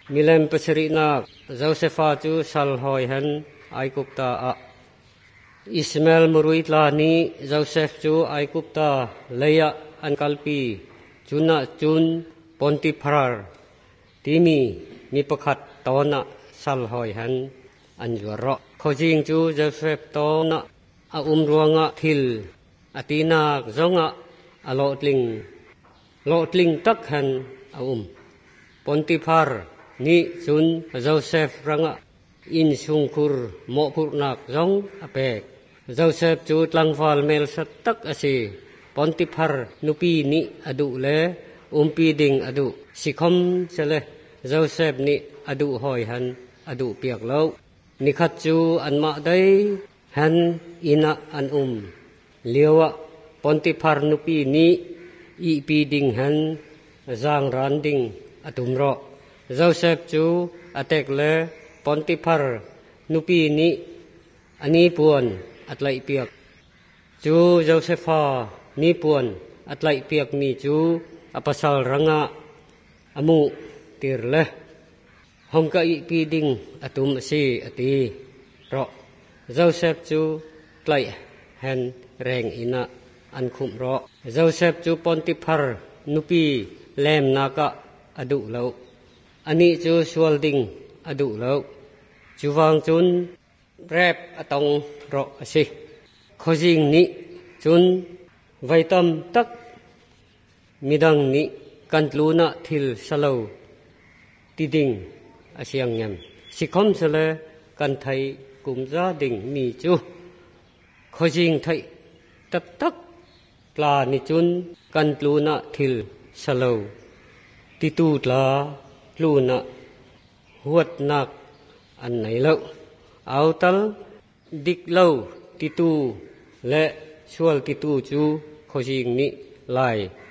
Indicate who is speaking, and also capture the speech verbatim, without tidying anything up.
Speaker 1: มิเลมปสรินักโจเซฟาจูสัลหอยหันไอกุปตาอะอิสมาเอลมรุยตลานีโจเซฟจูไอกุปตาเลียอันคัลปีจุนจุนปอนติพาร์ที่มีมีประคัดตอนะสัลหอยหันอันจวระขจิงจูโจเซฟตอนะอาอุมรวงะทิลอตีนักจงะอโลตลิงโลตลิงตักหันอาอุมปอนติพาร์นี่จุนโจเซฟรังะอินซุงคุรโมพุนักจงอเปกโจเซฟจูตลังฟาลเมลสตักอสีปอนติพาร์นุปีนี่อดุเลอุมปีดิงอดุสิคมเสเลโจเซฟนี่อดุหอยหันอดุเปียกเล่านิคัดจูอันมาได้หันอินะอันอุมเลียวะปอนติพาร์นุปีนี่อีปีดิงหันจางรันดิงอตุมรอโจเซฟจูอเตกเลปอนติพาร์นุปีนี้อันนี้ปวนอัตไลเปียกจูโจเซฟานี้ปวนอัตไลเปียกมีจูอปัสสลรังะอมุติรเลหงกะอีปีดิงอตุมสีอตีรอโจเซฟจูไลเห็นแรงอินะอันคุมรอโจเซฟจูปอนติพาร์นุปีเลมนากะอดุเลวอันนี้จูสวลดิงอดุเลวจูวางจุนแรบอตองรอสิขจิงนี้จุนไวตัมตักมิดังนี้กันลูนาทิลสลาวติดิงอาเซียงยมสิคมเสลกันไทยกุมซาดิงมีจูขจิงไทยตักตักปลานิจุนกันลูนาทิลสลาวติตูตลาลูนาหวดนักอันไหนเล่าเอาตัลดิกเล่าติตูและชวลติตูจูขจิงนี้ลาย